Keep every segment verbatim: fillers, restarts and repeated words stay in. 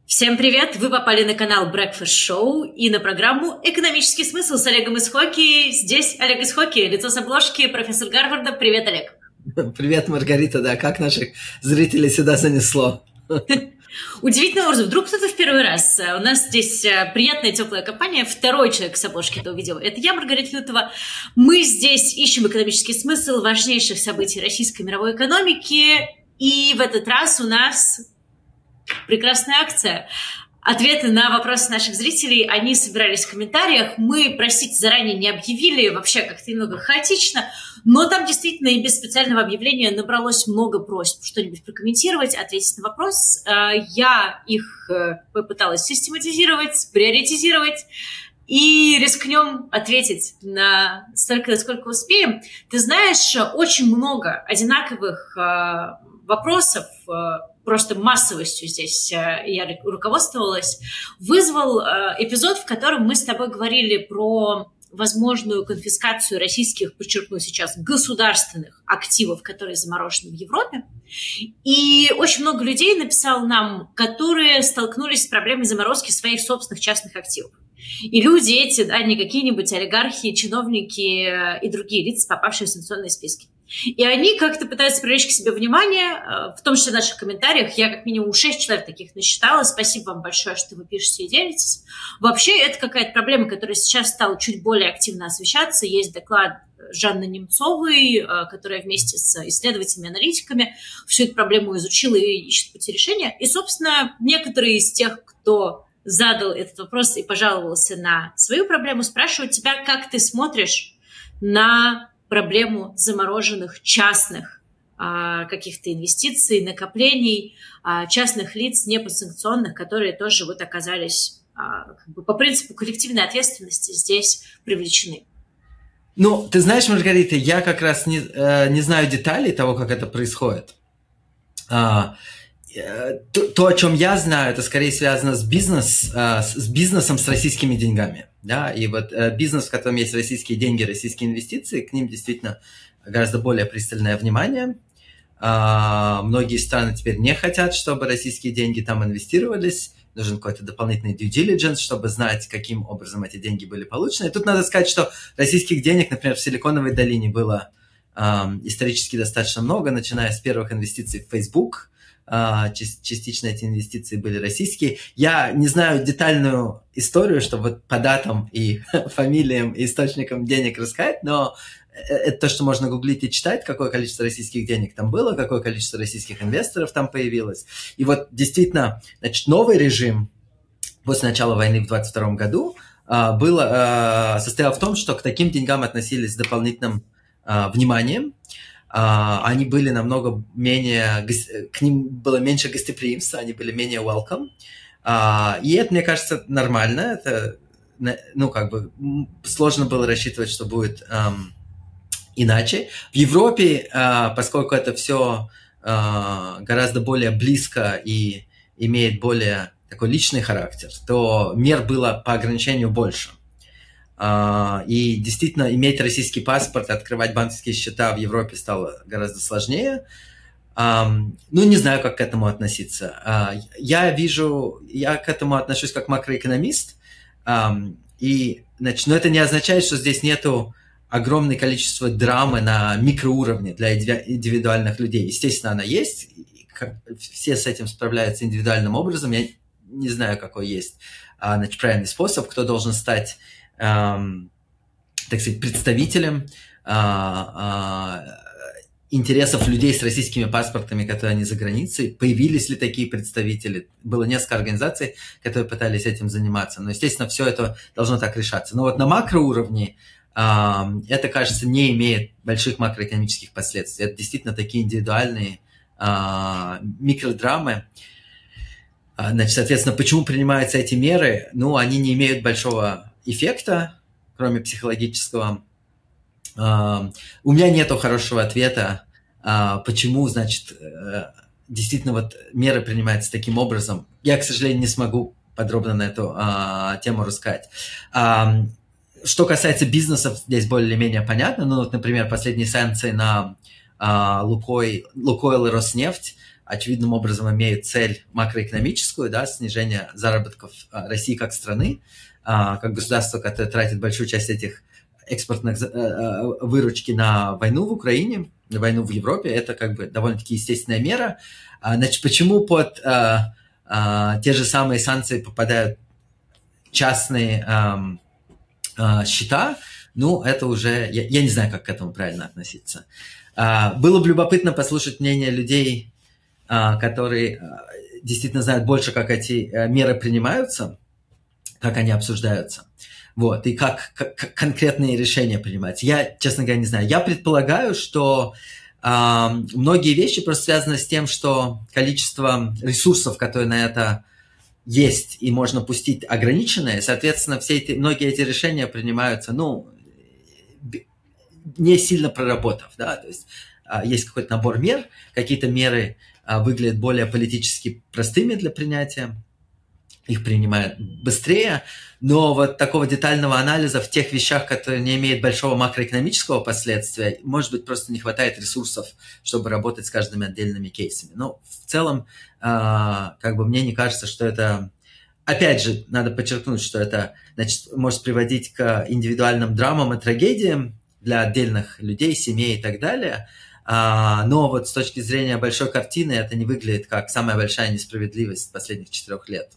Всем привет! Вы попали на канал Breakfast Show и на программу «Экономический смысл» с Олегом из Хоки. Здесь Олег из Хоки, лицо с обложки, профессор Гарварда. Привет, Олег! Привет, Маргарита, да, как наших зрителей сюда занесло? Удивительным образом, вдруг кто-то в первый раз. У нас здесь приятная теплая компания. Второй человек с обложки этого видео. Это я, Маргарита Лютова. Мы здесь ищем экономический смысл важнейших событий российской мировой экономики. И в этот раз у нас прекрасная акция. Ответы на вопросы наших зрителей, они собирались в комментариях. Мы, простите, заранее не объявили, вообще как-то немного хаотично, но там действительно и без специального объявления набралось много просьб что-нибудь прокомментировать, ответить на вопрос. Я их попыталась систематизировать, приоритизировать и рискнем ответить на столько, насколько успеем. Ты знаешь, очень много одинаковых вопросов, просто массовостью здесь я руководствовалась, вызвал эпизод, в котором мы с тобой говорили про возможную конфискацию российских, подчеркну сейчас, государственных активов, которые заморожены в Европе. И очень много людей написало нам, которые столкнулись с проблемой заморозки своих собственных частных активов. И люди эти, да, не какие-нибудь олигархи, чиновники и другие лица, попавшие в санкционные списки. И они как-то пытаются привлечь к себе внимание, в том числе в наших комментариях. Я как минимум шесть человек таких насчитала. Спасибо вам большое, что вы пишете и делитесь. Вообще, это какая-то проблема, которая сейчас стала чуть более активно освещаться. Есть доклад Жанны Немцовой, которая вместе с исследователями, аналитиками всю эту проблему изучила и ищет пути решения. И, собственно, некоторые из тех, кто задал этот вопрос и пожаловался на свою проблему, спрашивают тебя, как ты смотришь на проблему замороженных частных а, каких-то инвестиций, накоплений а, частных лиц, неподсанкционных, которые тоже вот оказались а, как бы по принципу коллективной ответственности здесь привлечены. Ну, ты знаешь, Маргарита, я как раз не, э, не знаю деталей того, как это происходит. А, э, то, то, о чем я знаю, это скорее связано с, бизнес, э, с бизнесом, с российскими деньгами. Да, и вот э, бизнес, в котором есть российские деньги, российские инвестиции, к ним действительно гораздо более пристальное внимание. Э, многие страны теперь не хотят, чтобы российские деньги там инвестировались. Нужен какой-то дополнительный due diligence, чтобы знать, каким образом эти деньги были получены. И тут надо сказать, что российских денег, например, в Силиконовой долине было э, исторически достаточно много, начиная с первых инвестиций в Facebook. Частично эти инвестиции были российские. Я не знаю детальную историю, чтобы вот по датам и фамилиям и источникам денег рассказать, но это то, что можно гуглить и читать, какое количество российских денег там было, какое количество российских инвесторов там появилось. И вот действительно, значит, новый режим после начала войны в двадцать втором году был, состоял в том, что к таким деньгам относились с дополнительным вниманием. Uh, они были намного менее, к ним было меньше гостеприимства, они были менее welcome. Uh, и это, мне кажется, нормально. Это, ну, как бы, сложно было рассчитывать, что будет um, иначе. В Европе, uh, поскольку это все uh, гораздо более близко и имеет более такой личный характер, то мер было по ограничению больше. Uh, и действительно иметь российский паспорт, открывать банковские счета в Европе стало гораздо сложнее. Um, ну, не знаю, как к этому относиться. Uh, я вижу, я к этому отношусь как макроэкономист. Um, и, значит, но это не означает, что здесь нету огромное количество драмы на микроуровне для индивидуальных людей. Естественно, она есть. Все с этим справляются индивидуальным образом. Я не знаю, какой есть, значит, правильный способ, кто должен стать Um, так сказать, представителем uh, uh, интересов людей с российскими паспортами, которые они за границей. Появились ли такие представители? Было несколько организаций, которые пытались этим заниматься. Но, естественно, все это должно так решаться. Но вот на макроуровне uh, это, кажется, не имеет больших макроэкономических последствий. Это действительно такие индивидуальные uh, микродрамы. Uh, значит, соответственно, почему принимаются эти меры? Ну, они не имеют большого эффекта, кроме психологического. Uh, у меня нету хорошего ответа, uh, почему, значит, uh, действительно вот меры принимаются таким образом. Я, к сожалению, не смогу подробно на эту uh, тему рассказать. Uh, что касается бизнесов, здесь более-менее понятно. Ну, вот, например, последние санкции на uh, Лукойл, Лукойл и Роснефть очевидным образом имеют цель макроэкономическую, да, снижение заработков России как страны, как государство, которое тратит большую часть этих экспортных выручки на войну в Украине, на войну в Европе. Это как бы довольно-таки естественная мера. Значит, почему под а, а, те же самые санкции попадают частные а, а, счета? Ну, это уже... Я, я не знаю, как к этому правильно относиться. А, было бы любопытно послушать мнение людей, а, которые а, действительно знают больше, как эти а, меры принимаются, как они обсуждаются. Вот, и как, как, как конкретные решения принимать. Я, честно говоря, не знаю. Я предполагаю, что э, многие вещи просто связаны с тем, что количество ресурсов, которые на это есть и можно пустить, ограниченное. Соответственно, все эти, многие эти решения принимаются, ну, не сильно проработав. Да? То есть э, есть какой-то набор мер, какие-то меры э, выглядят более политически простыми для принятия, их принимают быстрее, но вот такого детального анализа в тех вещах, которые не имеют большого макроэкономического последствия, может быть, просто не хватает ресурсов, чтобы работать с каждыми отдельными кейсами. Но в целом, как бы мне не кажется, что это... Опять же, надо подчеркнуть, что это, значит, может приводить к индивидуальным драмам и трагедиям для отдельных людей, семей и так далее. Но вот с точки зрения большой картины это не выглядит как самая большая несправедливость последних четырех лет.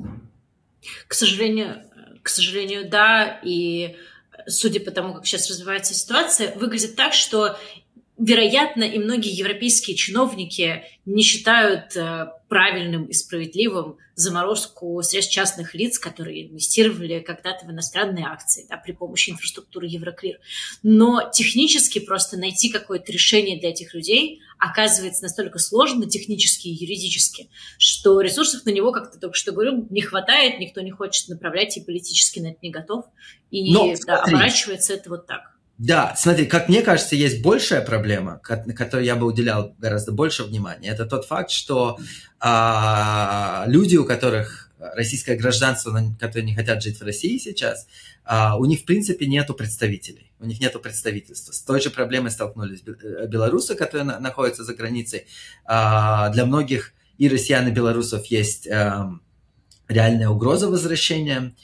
К сожалению, к сожалению, да, и судя по тому, как сейчас развивается ситуация, выглядит так, что, вероятно, и многие европейские чиновники не считают правильным и справедливым заморозку средств частных лиц, которые инвестировали когда-то в иностранные акции, да, при помощи инфраструктуры Евроклир. Но технически просто найти какое-то решение для этих людей оказывается настолько сложно технически и юридически, что ресурсов на него, как ты только что говорил, не хватает, никто не хочет направлять и политически на это не готов. И Но, да, оборачивается это вот так. Да, смотри, как мне кажется, есть большая проблема, на которой я бы уделял гораздо больше внимания. Это тот факт, что а, люди, у которых российское гражданство, которые не хотят жить в России сейчас, а, у них, в принципе, нету представителей. У них нету представительства. С той же проблемой столкнулись белорусы, которые на, находятся за границей. А, для многих и россиян, и белорусов есть а, реальная угроза возвращения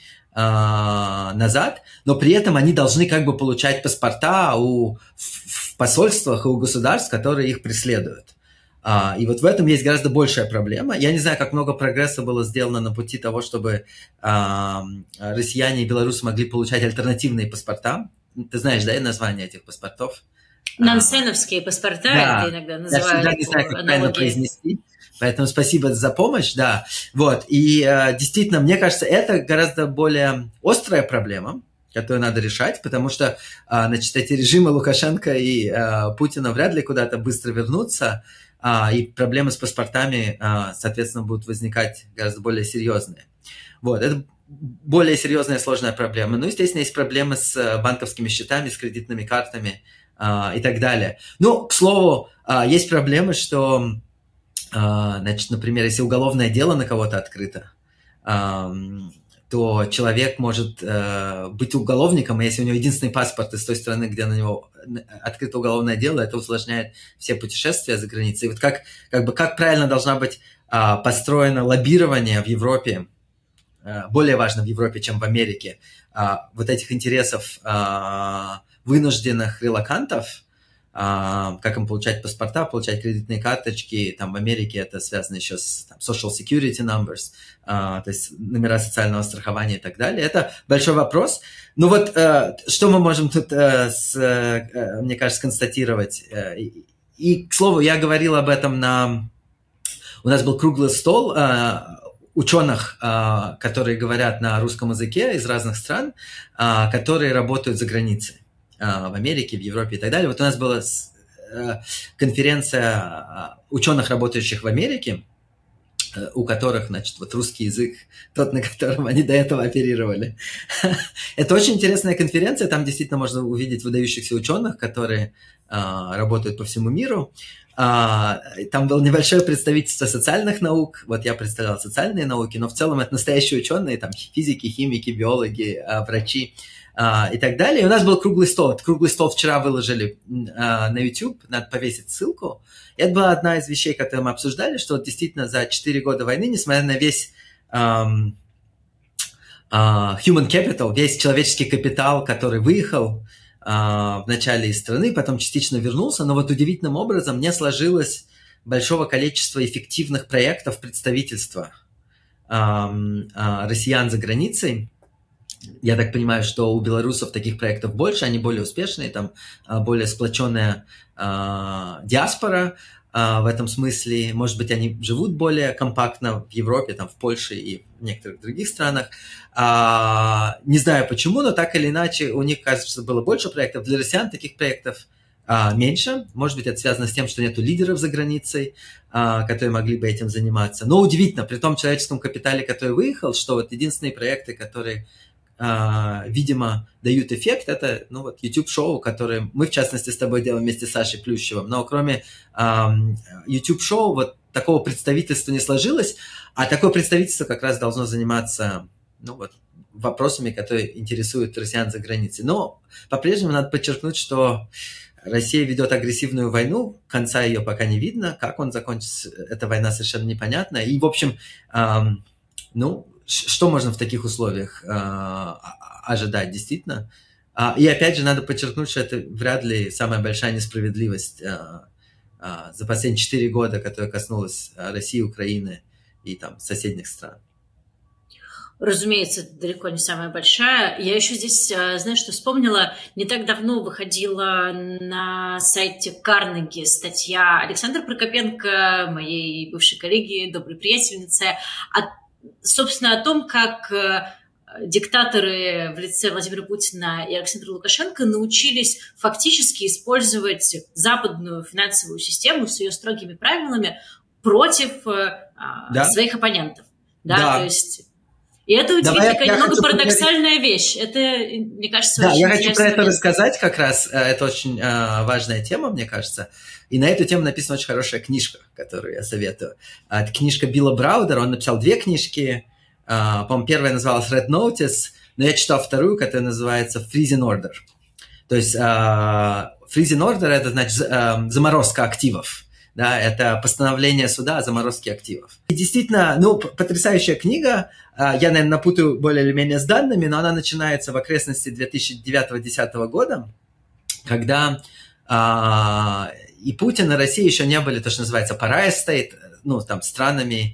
назад, но при этом они должны как бы получать паспорта у, в посольствах и у государств, которые их преследуют. А, и вот в этом есть гораздо большая проблема. Я не знаю, как много прогресса было сделано на пути того, чтобы а, россияне и белорусы могли получать альтернативные паспорта. Ты знаешь, да, название этих паспортов? Нансеновские паспорта, да, это иногда называют. Я всегда не знаю, как правильно произнести. Поэтому спасибо за помощь, да. Вот, и э, действительно, мне кажется, это гораздо более острая проблема, которую надо решать, потому что, э, значит, эти режимы Лукашенко и э, Путина вряд ли куда-то быстро вернутся, э, и проблемы с паспортами, э, соответственно, будут возникать гораздо более серьезные. Вот, это более серьезная сложная проблема. Ну, естественно, есть проблемы с банковскими счетами, с кредитными картами э, и так далее. Ну, к слову, э, есть проблемы, что... Значит, например, если уголовное дело на кого-то открыто, то человек может быть уголовником, и если у него единственный паспорт из той страны, где на него открыто уголовное дело, это усложняет все путешествия за границей. И вот как, как бы, как правильно должна быть построено лоббирование в Европе, более важно в Европе, чем в Америке, вот этих интересов вынужденных релокантов, как им получать паспорта, получать кредитные карточки. Там в Америке это связано еще с там, social security numbers, то есть номера социального страхования и так далее. Это большой вопрос. Ну вот, что мы можем тут, мне кажется, констатировать? И, к слову, я говорил об этом на... У нас был круглый стол ученых, которые говорят на русском языке из разных стран, которые работают за границей. В Америке, в Европе и так далее. Вот у нас была конференция ученых, работающих в Америке, у которых, значит, вот русский язык, тот, на котором они до этого оперировали. Это очень интересная конференция, там действительно можно увидеть выдающихся ученых, которые работают по всему миру. А, там было небольшое представительство социальных наук, вот я представлял социальные науки, но в целом это настоящие ученые, там физики, химики, биологи, а, врачи а, и так далее. И у нас был круглый стол. Этот круглый стол вчера выложили а, на YouTube, надо повесить ссылку. И это была одна из вещей, которые мы обсуждали, что вот действительно за четыре года войны, несмотря на весь um, uh, human capital, весь человеческий капитал, который выехал в начале из страны, потом частично вернулся, но вот удивительным образом не сложилось большого количества эффективных проектов представительства э, э, россиян за границей. Я так понимаю, что у белорусов таких проектов больше, они более успешные, там э, более сплоченная э, диаспора э, в этом смысле. Может быть, они живут более компактно в Европе, там, в Польше и в некоторых других странах. А, не знаю почему, но так или иначе у них, кажется, было больше проектов. Для россиян таких проектов а, меньше. Может быть, это связано с тем, что нету лидеров за границей, а, которые могли бы этим заниматься. Но удивительно, при том человеческом капитале, который выехал, что вот единственные проекты, которые, а, видимо, дают эффект, это ну, вот YouTube-шоу, которые мы, в частности, с тобой делаем вместе с Сашей Плющевым. Но кроме а, YouTube-шоу, вот такого представительства не сложилось, а такое представительство как раз должно заниматься ну, вот, вопросами, которые интересуют россиян за границей. Но по-прежнему надо подчеркнуть, что Россия ведет агрессивную войну, конца ее пока не видно, как он закончится, эта война совершенно непонятна. И, в общем, эм, ну, что можно в таких условиях э, ожидать, действительно? А, и опять же, надо подчеркнуть, что это вряд ли самая большая несправедливость э, э, за последние четыре года, которая коснулась России, Украины и там соседних стран. Разумеется, далеко не самая большая. Я еще здесь, знаешь, что вспомнила, не так давно выходила на сайте Карнеги статья Александра Прокопенко, моей бывшей коллеги, доброй приятельницы, о, собственно, о том, как диктаторы в лице Владимира Путина и Александра Лукашенко научились фактически использовать западную финансовую систему с ее строгими правилами против да. своих оппонентов. Да, да. То есть... И это удивительно, такая немного парадоксальная поговорить... вещь. Это, мне кажется, да, очень я хочу про это момент. рассказать как раз. Это очень э, важная тема, мне кажется. И на эту тему написана очень хорошая книжка, которую я советую. Это книжка Билла Браудера. Он написал две книжки. Э, по-моему, первая называлась Red Notice, но я читал вторую, которая называется Freezing Order. То есть э, Freezing Order – это, значит, э, заморозка активов. Да, это постановление суда о заморозке активов. И действительно, ну, потрясающая книга. Я, наверное, напутаю более или менее с данными, но она начинается в окрестности две тысячи девятого-десятого года, когда а, и Путин, и Россия еще не были, то, что называется, pariah state, ну, там, странами,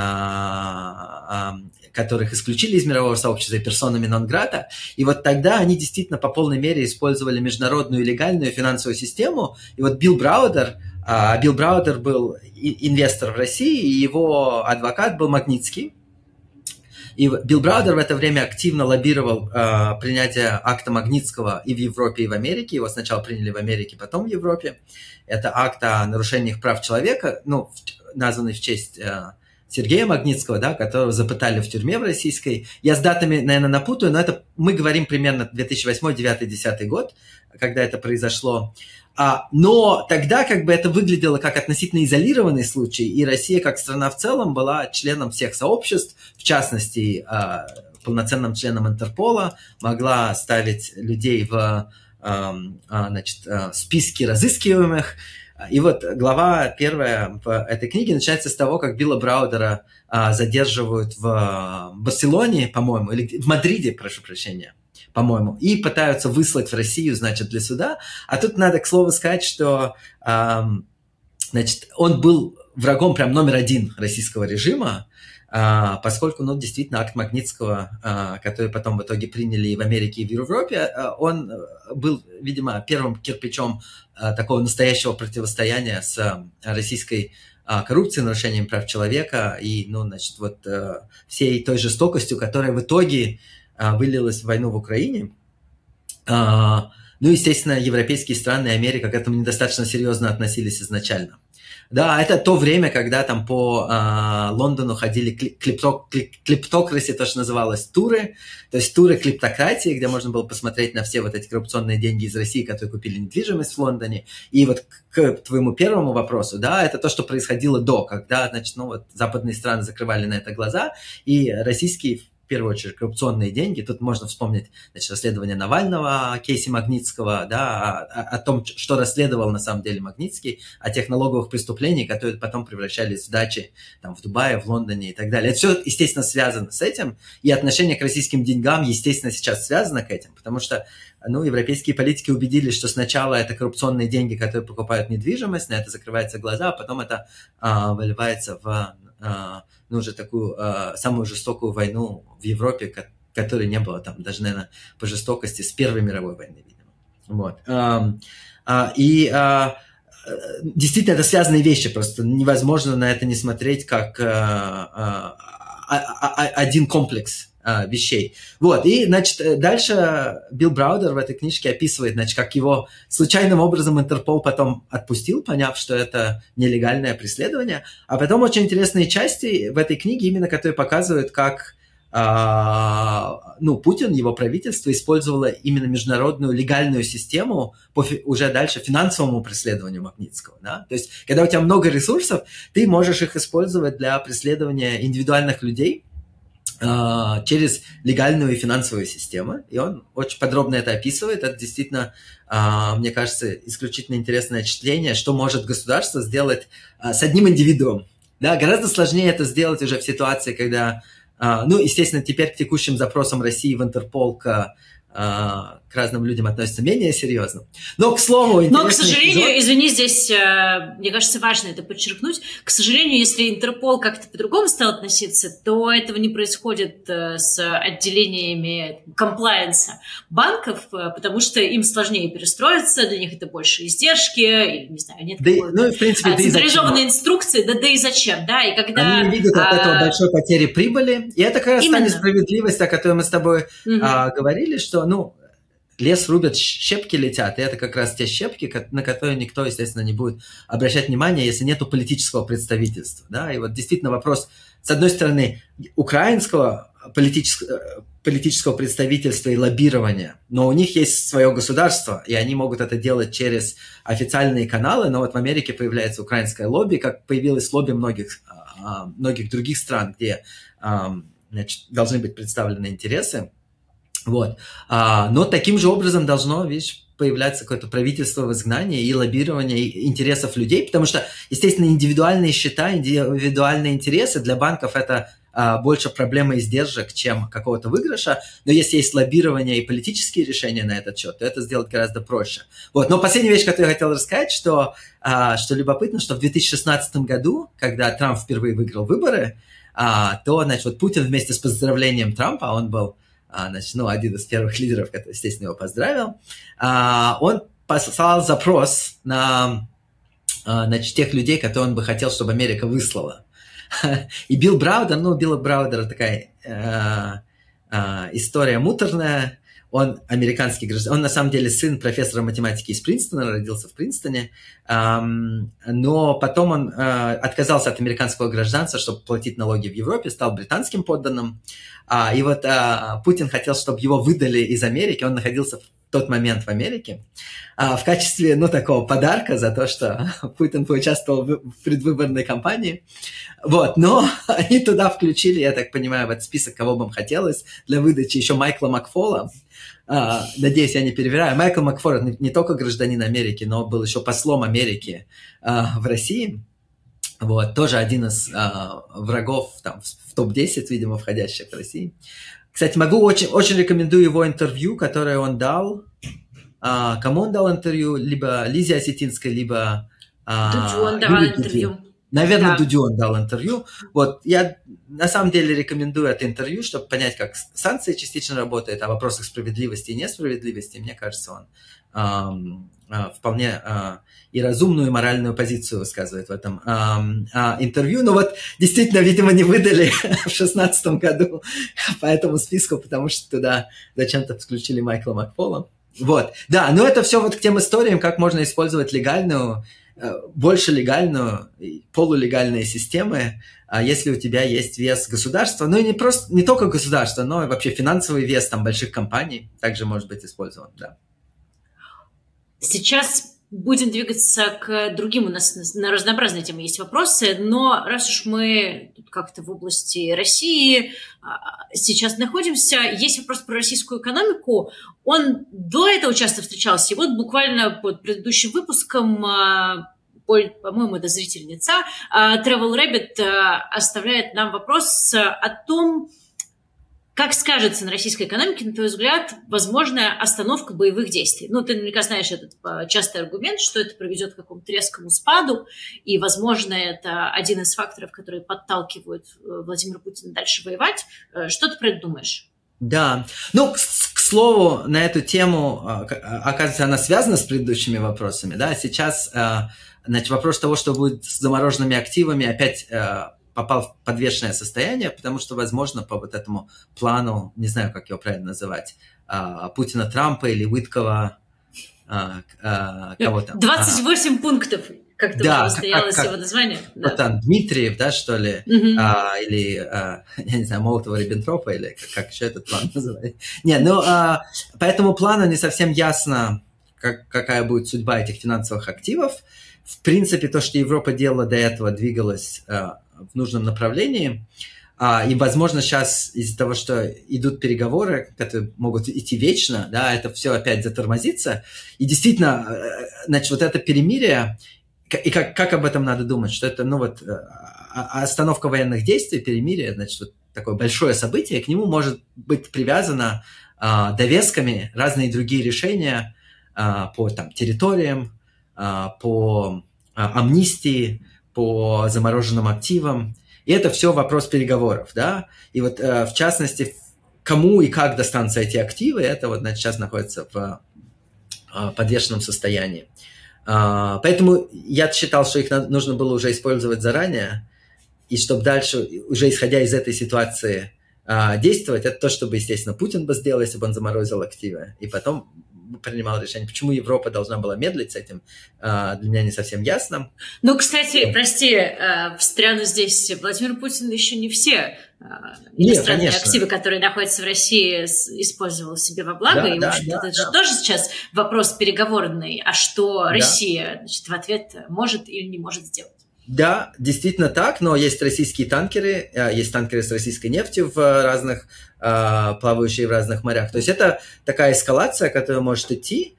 а, а, которых исключили из мирового сообщества, и персонами нон-грата. И вот тогда они действительно по полной мере использовали международную легальную финансовую систему. И вот Билл Браудер, а, Билл Браудер был инвестор в России, и его адвокат был Магнитский. И Билл Браудер в это время активно лоббировал э, принятие акта Магнитского и в Европе, и в Америке. Его сначала приняли в Америке, потом в Европе. Это акт о нарушениях прав человека, ну, в, названный в честь э, Сергея Магнитского, да, которого запытали в тюрьме в российской. Я с датами, наверное, напутаю, но это мы говорим примерно две тысячи восьмой, девятый, десятый год, когда это произошло. А, но тогда как бы это выглядело как относительно изолированный случай, и Россия как страна в целом была членом всех сообществ, в частности, а, полноценным членом Интерпола, могла ставить людей в а, а, значит, списки разыскиваемых. И вот глава первая в этой книге начинается с того, как Билла Браудера а, задерживают в Барселоне, по-моему, или в Мадриде, прошу прощения, по-моему, и пытаются выслать в Россию, значит, для суда. А тут надо, к слову, сказать, что э, значит, он был врагом прям номер один российского режима, э, поскольку, ну, действительно, акт Магнитского, э, который потом в итоге приняли и в Америке, и в Европе, э, он был, видимо, первым кирпичом э, такого настоящего противостояния с э, российской э, коррупцией, нарушением прав человека и, ну, значит, вот э, всей той жестокостью, которая в итоге вылилась в войну в Украине. Ну, естественно, европейские страны и Америка к этому недостаточно серьезно относились изначально. Да, это то время, когда там по э, Лондону ходили клиптокраси, то, что называлось, туры, то есть туры клиптократии, где можно было посмотреть на все вот эти коррупционные деньги из России, которые купили недвижимость в Лондоне. И вот к, к твоему первому вопросу, да, это то, что происходило до, когда, значит, ну вот западные страны закрывали на это глаза, и российские, в первую очередь, коррупционные деньги. Тут можно вспомнить, значит, расследование Навального, кейсе Магнитского, да, о, о том, что расследовал на самом деле Магнитский, о тех налоговых преступлениях, которые потом превращались в дачи там, в Дубае, в Лондоне и так далее. Это все, естественно, связано с этим, и отношение к российским деньгам, естественно, сейчас связано к этим, потому что, ну, европейские политики убедились, что сначала это коррупционные деньги, которые покупают недвижимость, на это закрываются глаза, а потом это а, выливается в... А, ну, уже такую э, самую жестокую войну в Европе, ко- которой не было там даже, наверное, по жестокости с Первой мировой войны, видимо. Вот. Um, uh, и uh, действительно, это связанные вещи, просто невозможно на это не смотреть как uh, uh, один комплекс uh, вещей. Вот, и, значит, дальше Билл Браудер в этой книжке описывает, значит, как его случайным образом Интерпол потом отпустил, поняв, что это нелегальное преследование. А потом очень интересные части в этой книге, именно которые показывают, как а, ну, Путин, его правительство использовало именно международную легальную систему по фи- уже дальше финансовому преследованию Магнитского. Да? То есть, когда у тебя много ресурсов, ты можешь их использовать для преследования индивидуальных людей а, через легальную и финансовую систему. И он очень подробно это описывает. Это действительно, а, мне кажется, исключительно интересное чтение, что может государство сделать а, с одним индивидуумом. Да? Гораздо сложнее это сделать уже в ситуации, когда... Uh, ну, естественно, теперь к текущим запросам России в Интерпол к, uh, к разным людям относятся менее серьезно. Но, к слову... Но, к сожалению, эпизод... извини, здесь, мне кажется, важно это подчеркнуть, к сожалению, если Интерпол как-то по-другому стал относиться, то этого не происходит с отделениями комплаенса банков, потому что им сложнее перестроиться, для них это больше издержки, или, не знаю, нет да, ну, в принципе, централизованной инструкции, да, да и зачем, да, и когда... Они не видят от а... этого большой потери прибыли, и это как раз та несправедливость, о которой мы с тобой угу. а, говорили, что, ну, лес рубят, щепки летят, и это как раз те щепки, на которые никто, естественно, не будет обращать внимание, если нету политического представительства, да, и вот действительно вопрос, с одной стороны, украинского политического, политического представительства и лоббирования, но у них есть свое государство, и они могут это делать через официальные каналы, но вот в Америке появляется украинское лобби, как появилось лобби многих, многих других стран, где, значит, должны быть представлены интересы. Вот. А, но таким же образом должно, видишь, появляться какое-то правительство в изгнании и лоббирование интересов людей, потому что, естественно, индивидуальные счета, индивидуальные интересы для банков – это а, больше проблема издержек, чем какого-то выигрыша, но если есть лоббирование и политические решения на этот счет, то это сделать гораздо проще. Вот. Но последняя вещь, которую я хотел рассказать, что, а, что любопытно, что в две тысячи шестнадцатом году, когда Трамп впервые выиграл выборы, а, то, значит, вот Путин вместе с поздравлением Трампа, он был А, значит, ну, один из первых лидеров, который, естественно, его поздравил, а, он послал запрос на, а, значит, тех людей, которые он бы хотел, чтобы Америка выслала. И Билл Браудер, ну, Билл Браудер такая а, а, история муторная, он американский гражданин, он на самом деле сын профессора математики из Принстона, родился в Принстоне, эм, но потом он э, отказался от американского гражданства, чтобы платить налоги в Европе, стал британским подданным, а, и вот э, Путин хотел, чтобы его выдали из Америки, он находился в тот момент в Америке, а, в качестве, ну, такого подарка за то, что Путин поучаствовал в, в предвыборной кампании, вот, но они туда включили, я так понимаю, в этот список, кого бы им хотелось, для выдачи еще Майкла Макфола. Uh, надеюсь, я не перевираю. Майкл Макфол не, не только гражданин Америки, но был еще послом Америки uh, в России. Вот, тоже один из uh, врагов там, в топ десять, видимо, входящих в Россию. Кстати, могу очень, очень рекомендую его интервью, которое он дал. Uh, кому он дал интервью? Либо Лизе Осетинской, либо uh, Дудю он давал интервью. Наверное, да. Дудю он дал интервью. Вот, я на самом деле рекомендую это интервью, чтобы понять, как санкции частично работают, о вопросах справедливости и несправедливости. Мне кажется, он эм, э, вполне э, и разумную, и моральную позицию высказывает в этом эм, э, интервью. Но вот действительно, видимо, не выдали в шестнадцатом году по этому списку, потому что туда зачем-то включили Майкла Макфола. Вот, да, но это все вот к тем историям, как можно использовать легальную больше легальную, полулегальные системы, если у тебя есть вес государства, ну и не просто, не только государства, но и вообще финансовый вес там больших компаний также может быть использован, да. Сейчас будем двигаться к другим, у нас на разнообразные темы есть вопросы, но раз уж мы тут как-то в области России сейчас находимся, есть вопрос про российскую экономику. Он до этого часто встречался, и вот буквально под предыдущим выпуском, по-моему, это зрительница, Travel Rabbit оставляет нам вопрос о том, как скажется на российской экономике, на твой взгляд, возможная остановка боевых действий? Ну, ты наверняка знаешь этот частый аргумент, что это приведет к какому-то резкому спаду, и, возможно, это один из факторов, которые подталкивают Владимира Путина дальше воевать. Что ты про это думаешь? Да. Ну, к, к слову, на эту тему, оказывается, она связана с предыдущими вопросами. Да? Сейчас, значит, вопрос того, что будет с замороженными активами, опять попал в подвешенное состояние, потому что, возможно, по вот этому плану, не знаю, как его правильно называть, Путина, Трампа или Уиткова, кого там. двадцать восемь а, пунктов, как-то да, уже состоялось как, как, его название. Да. Вот там Дмитриев, да, что ли, угу. а, или, а, я не знаю, Молотова-Риббентропа, или как, как еще этот план называть. Не, ну, а, по этому плану не совсем ясно, как, какая будет судьба этих финансовых активов. В принципе, то, что Европа делала до этого, двигалась в нужном направлении. А, и, возможно, сейчас из-за того, что идут переговоры, которые могут идти вечно, да, это все опять затормозится. И действительно, значит, вот это перемирие, и как, как об этом надо думать, что это, ну вот, остановка военных действий, перемирие, значит, вот такое большое событие, к нему может быть привязано а, довесками разные другие решения а, по там, территориям, а, по а, амнистии, по замороженным активам. И это все вопрос переговоров, да. И вот, э, в частности, кому и как достанутся эти активы, это вот, значит, сейчас находится в э, подвешенном состоянии. Э, поэтому я считал, что их надо, нужно было уже использовать заранее, и чтобы дальше, уже исходя из этой ситуации, э, действовать, это то, чтобы, естественно, Путин бы сделал, если бы он заморозил активы, и потом принимал решение. Почему Европа должна была медлить с этим, для меня не совсем ясно. Ну, кстати, прости, встряну здесь. Владимир Путин еще не все иностранные Нет, активы, которые находятся в России, использовал себе во благо. Да, и, да, в общем-то, да, это да. же тоже сейчас вопрос переговорный. А что да. Россия, значит, в ответ может или не может сделать? Да, действительно так, но есть российские танкеры, есть танкеры с российской нефтью в разных, плавающие в разных морях. То есть это такая эскалация, которая может идти,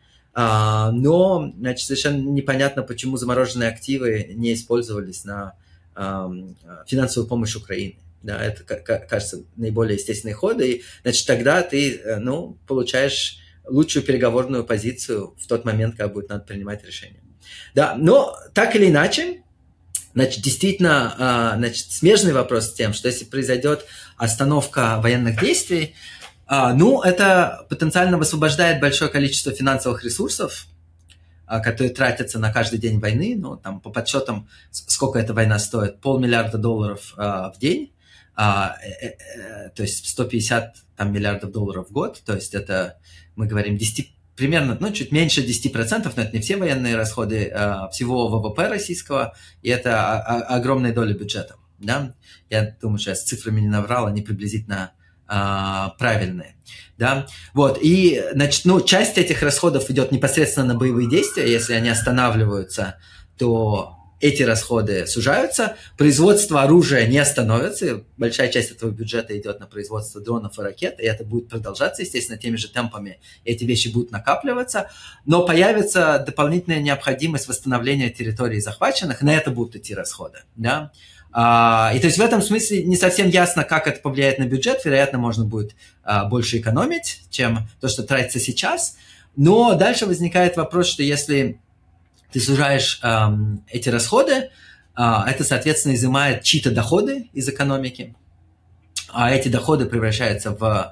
но, значит, совершенно непонятно, почему замороженные активы не использовались на финансовую помощь Украине. Да, это, кажется, наиболее естественный ход, и, значит, тогда ты, ну, получаешь лучшую переговорную позицию в тот момент, когда будет надо принимать решение. Да, но так или иначе, значит, действительно, значит, смежный вопрос с тем, что если произойдет остановка военных действий, ну, это потенциально высвобождает большое количество финансовых ресурсов, которые тратятся на каждый день войны. Ну, там, по подсчетам, сколько эта война стоит? Полмиллиарда долларов в день, то есть сто пятьдесят там, миллиардов долларов в год. То есть это, мы говорим, десять примерно, ну, чуть меньше десяти процентов, но это не все военные расходы, а, всего ВВП российского, и это а, огромная доля бюджета, да. Я думаю, что я с цифрами не наврал, они приблизительно а, правильные, да. Вот, и, значит, ну, часть этих расходов идет непосредственно на боевые действия, если они останавливаются, то эти расходы сужаются, производство оружия не остановится, большая часть этого бюджета идет на производство дронов и ракет, и это будет продолжаться, естественно, теми же темпами, эти вещи будут накапливаться, но появится дополнительная необходимость восстановления территорий захваченных, на это будут идти расходы, да. А, и то есть в этом смысле не совсем ясно, как это повлияет на бюджет, вероятно, можно будет а, больше экономить, чем то, что тратится сейчас, но дальше возникает вопрос, что если ты сужаешь эм, эти расходы, э, это, соответственно, изымает чьи-то доходы из экономики, а эти доходы превращаются в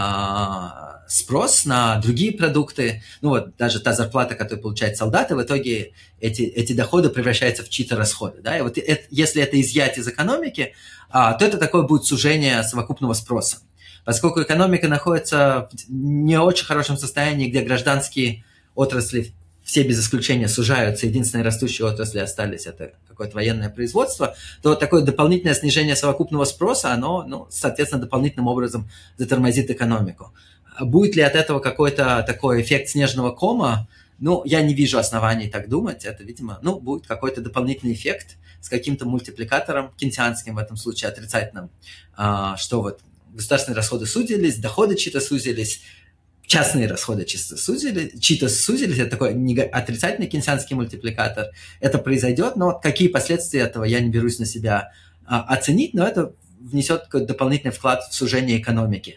э, спрос на другие продукты. Ну вот, даже та зарплата, которую получают солдаты, в итоге эти, эти доходы превращаются в чьи-то расходы. Да? И вот это, если это изъять из экономики, э, то это такое будет сужение совокупного спроса. Поскольку экономика находится в не очень хорошем состоянии, где гражданские отрасли все без исключения сужаются, единственные растущие отрасли остались, это какое-то военное производство, то такое дополнительное снижение совокупного спроса, оно, ну, соответственно, дополнительным образом затормозит экономику. Будет ли от этого какой-то такой эффект снежного кома? Ну, я не вижу оснований так думать. Это, видимо, ну, будет какой-то дополнительный эффект с каким-то мультипликатором, кейнсианским в этом случае, отрицательным, что вот государственные расходы сузились, доходы чьи-то сузились, частные расходы чисто сузились, чьи-то сузились, это такой отрицательный кейнсианский мультипликатор. Это произойдет, но какие последствия этого я не берусь на себя оценить, но это внесет какой-то дополнительный вклад в сужение экономики.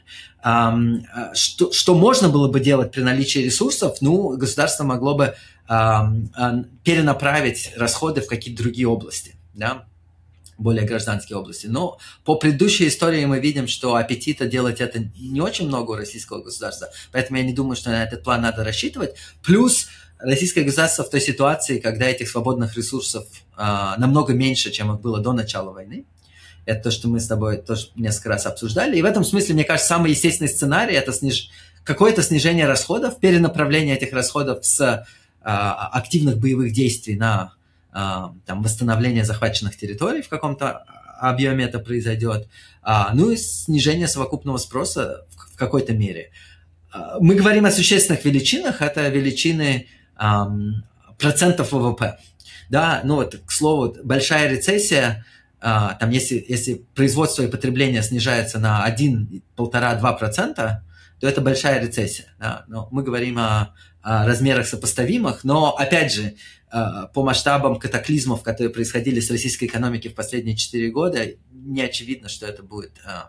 Что, что можно было бы делать при наличии ресурсов? Ну, государство могло бы перенаправить расходы в какие-то другие области, да, более гражданские области. Но по предыдущей истории мы видим, что аппетита делать это не очень много у российского государства, поэтому я не думаю, что на этот план надо рассчитывать. Плюс российское государство в той ситуации, когда этих свободных ресурсов намного меньше, чем их было до начала войны. Это то, что мы с тобой тоже несколько раз обсуждали. И в этом смысле, мне кажется, самый естественный сценарий – это сниж... какое-то снижение расходов, перенаправление этих расходов с а, активных боевых действий на а, там, восстановление захваченных территорий, в каком-то объеме это произойдет, а, ну и снижение совокупного спроса в, в какой-то мере. А, мы говорим о существенных величинах, это величины а, процентов ВВП. Да, ну вот, к слову, большая рецессия – там, если, если производство и потребление снижается на один-полтора-два процента, то это большая рецессия. Да? Но мы говорим о, о размерах сопоставимых, но, опять же, по масштабам катаклизмов, которые происходили с российской экономикой в последние четыре года, не очевидно, что это будет,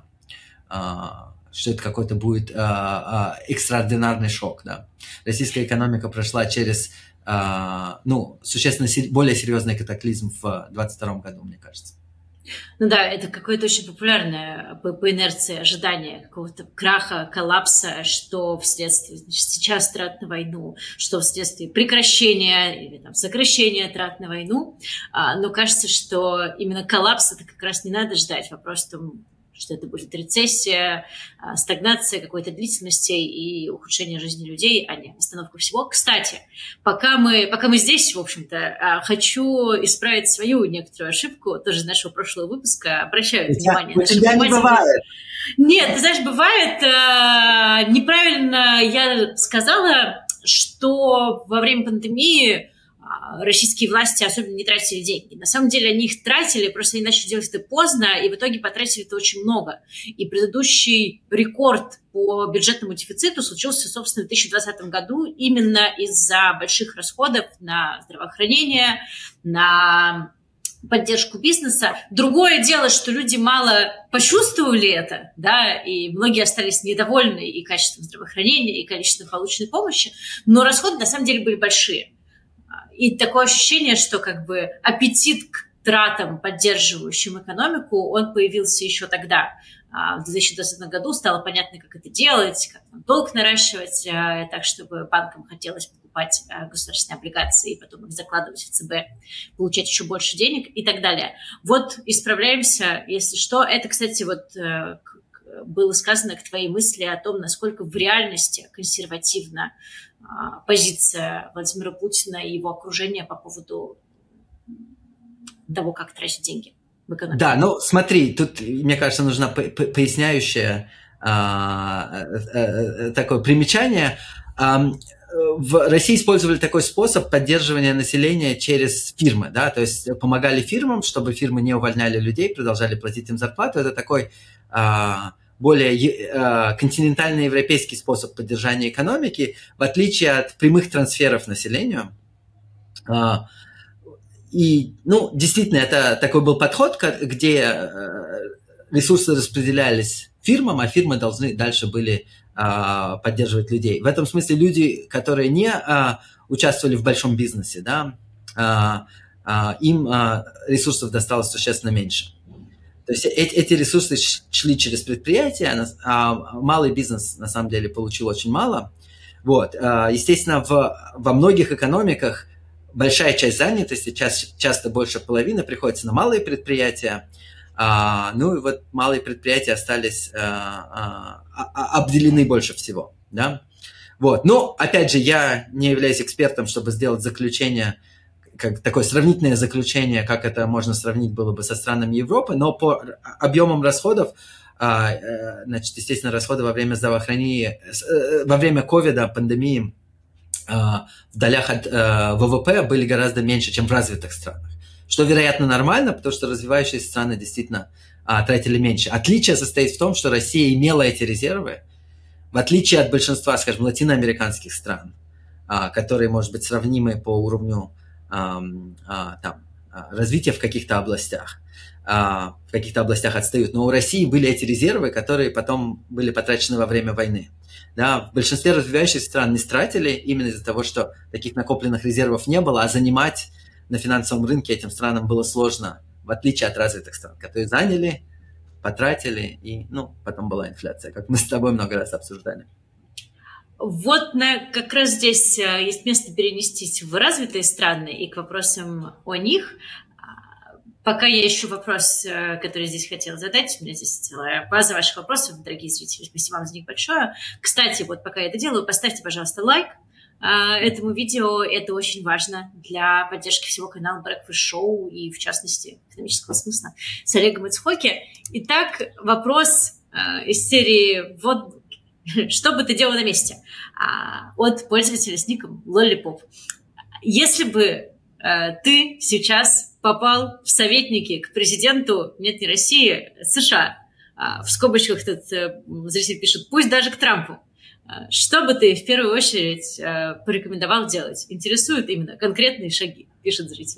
что это какой-то будет экстраординарный шок. Да? Российская экономика прошла через ну, существенно более серьезный катаклизм в двадцать втором году, мне кажется. Ну да, это какое-то очень популярное по, по инерции ожидание какого-то краха, коллапса, что вследствие, значит, сейчас трат на войну, что вследствие прекращения или там, сокращения трат на войну. А, но кажется, что именно коллапса-то как раз не надо ждать. Вопрос в том, что это будет рецессия, стагнация какой-то длительности и ухудшение жизни людей, а не остановка всего. Кстати, пока мы, пока мы здесь, в общем-то, хочу исправить свою некоторую ошибку, тоже из нашего прошлого выпуска. Обращаю внимание. У тебя не бывает. Нет, ты знаешь, бывает, э, неправильно я сказала, что во время пандемии российские власти особенно не тратили деньги. На самом деле они их тратили, просто они начали делать это поздно, и в итоге потратили это очень много. И предыдущий рекорд по бюджетному дефициту случился, собственно, в две тысячи двадцатом году именно из-за больших расходов на здравоохранение, на поддержку бизнеса. Другое дело, что люди мало почувствовали это, да, и многие остались недовольны и качеством здравоохранения, и количеством полученной помощи, но расходы на самом деле были большие. И такое ощущение, что как бы аппетит к тратам, поддерживающим экономику, он появился еще тогда. В две тысячи двадцатом году стало понятно, как это делать, как там долг наращивать, так, чтобы банкам хотелось покупать государственные облигации и потом их закладывать в ЦБ, получать еще больше денег и так далее. Вот исправляемся, если что. Это, кстати, вот было сказано к твоей мысли о том, насколько в реальности консервативна позиция Владимира Путина и его окружения по поводу того, как тратить деньги в экономике. Да, ну смотри, тут, мне кажется, нужно поясняющее а, а, такое примечание. А, в России использовали такой способ поддерживания населения через фирмы, да, то есть помогали фирмам, чтобы фирмы не увольняли людей, продолжали платить им зарплату. Это такой а, более э, континентальный европейский способ поддержания экономики, в отличие от прямых трансферов населению. Э, и, ну, действительно, это такой был подход, где э, ресурсы распределялись фирмам, а фирмы должны дальше были э, поддерживать людей. В этом смысле люди, которые не э, участвовали в большом бизнесе, да, э, э, им э, ресурсов досталось существенно меньше. То есть эти ресурсы шли через предприятия, а малый бизнес на самом деле получил очень мало. Вот. Естественно, в, во многих экономиках большая часть занятости, часто, часто больше половины, приходится на малые предприятия. А, ну и вот малые предприятия остались а, а, обделены больше всего. Да? Вот. Но, опять же, я не являюсь экспертом, чтобы сделать заключение, как такое сравнительное заключение, как это можно сравнить было бы со странами Европы, но по объемам расходов, значит, естественно, расходы во время здравоохранения, во время ковида, пандемии, в долях от ВВП были гораздо меньше, чем в развитых странах. Что, вероятно, нормально, потому что развивающиеся страны действительно тратили меньше. Отличие состоит в том, что Россия имела эти резервы, в отличие от большинства, скажем, латиноамериканских стран, которые, может быть, сравнимы по уровню там, развития в каких-то областях. В каких-то областях отстают. Но у России были эти резервы, которые потом были потрачены во время войны. Да, в большинстве развивающихся стран не стратили именно из-за того, что таких накопленных резервов не было, а занимать на финансовом рынке этим странам было сложно, в отличие от развитых стран, которые заняли, потратили, и ну, потом была инфляция, как мы с тобой много раз обсуждали. Вот на, как раз здесь есть место перенестись в развитые страны и к вопросам о них. Пока я ищу вопрос, который здесь хотела задать, у меня здесь целая база ваших вопросов, дорогие зрители, спасибо вам за них большое. Кстати, вот пока я это делаю, поставьте, пожалуйста, лайк этому видео, это очень важно для поддержки всего канала Breakfast Show и, в частности, экономического смысла с Олегом Ицхоки. Итак, вопрос из серии «Вот что бы ты делал на месте?» от пользователя с ником Lollipop. Если бы ты сейчас попал в советники к президенту, нет, не России, США, в скобочках тут зритель пишет, пусть даже к Трампу, что бы ты в первую очередь порекомендовал делать? Интересуют именно конкретные шаги, пишет зритель.